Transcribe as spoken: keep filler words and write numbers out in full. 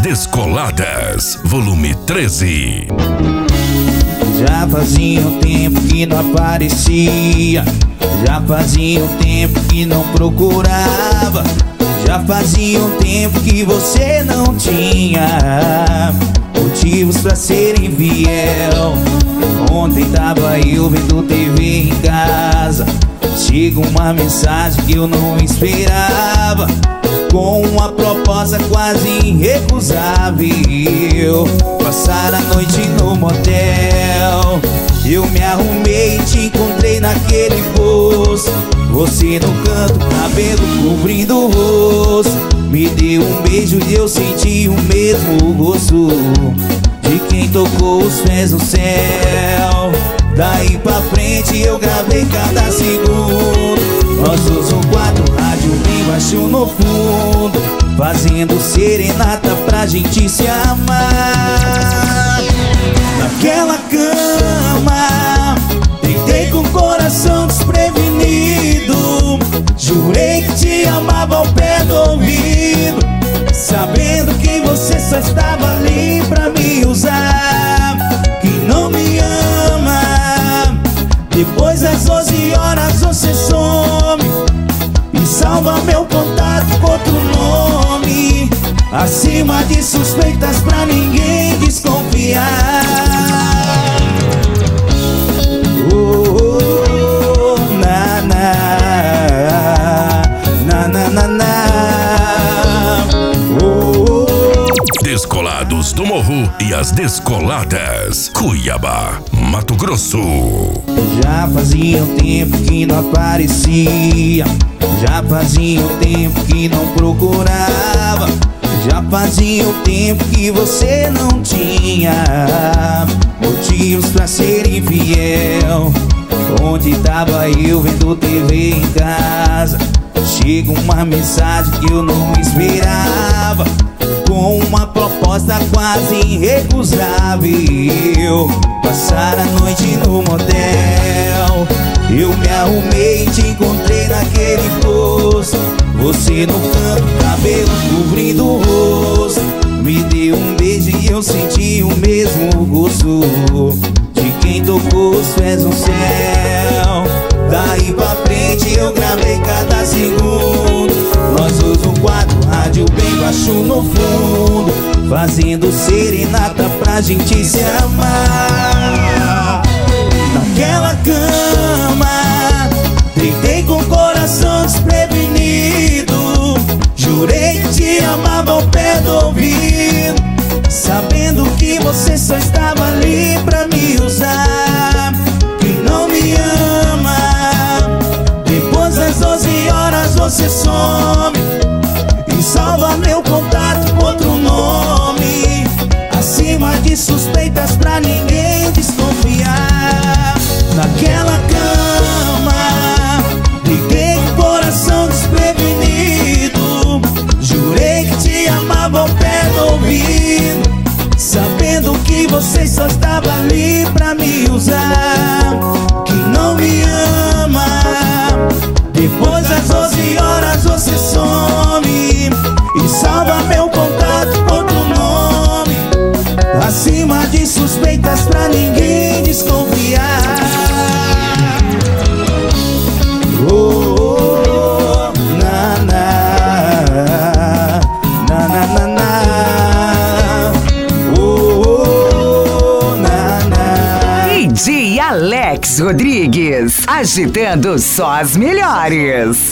Descoladas, volume treze. Já fazia um tempo que não aparecia, já fazia um tempo que não procurava, já fazia um tempo que você não tinha motivos pra ser infiel. Ontem tava eu vendo T V em casa, chega uma mensagem que eu não esperava, com uma proposta quase irrecusável. Passar a noite no motel, eu me arrumei e te encontrei naquele posto. Você no canto, cabelo cobrindo o rosto, me deu um beijo e eu senti o mesmo gosto de quem tocou os pés no céu. Daí pra frente eu gravei cada segundo, nós dois no quarto, rádio bem baixo no fundo, fazendo serenata pra gente se amar. Naquela cama, deitei com o coração desprevenido, jurei que te amava ao pé do ouvido, sabendo que você só estava ali pra me usar, que não me ama. Depois das doze horas você some e salva meu contato com outro nome, acima de suspeitas pra ninguém desconfiar. Oh, oh, na, na, na, na, na, na. Oh, oh. Descolados do Morro e as Descoladas, Cuiabá, Mato Grosso. Já fazia um tempo que não aparecia, já fazia um tempo que não procurava, já fazia um tempo que você não tinha motivos pra ser infiel. Onde tava eu vendo T V em casa, chega uma mensagem que eu não esperava, com uma proposta quase irrecusável. Passar a noite no motel, eu me arrumei e te encontrei naquele posto. Você no canto, cabelo cobrindo o rosto, me deu um beijo e eu senti o mesmo gosto de quem tocou os pés no céu. Daí pra frente eu gravei cada segundo, nós dois no quarto, rádio bem baixo no fundo, fazendo serenata pra gente se amar. Naquela cama, deitei com o coração desprevenido, jurei que te amava ao pé do ouvido, sabendo que você só estava ali pra me usar, que não me ama. Depois das doze horas você some e salva meu contato com outro nome, acima de suspeitas pra ninguém desconfiar. Naquela cama, deitei com o coração desprevenido, jurei que te amava ao pé do ouvido, sabendo que você só estava ali pra me usar, que não me ama. Depois das doze horas você some e salva meu contato com outro nome, acima de suspeitas pra ninguém desconfiar. Oh, oh, na, na, na, na, na, na. Oh, oh, na, na. D J Alex Rodrigues, agitando só as melhores.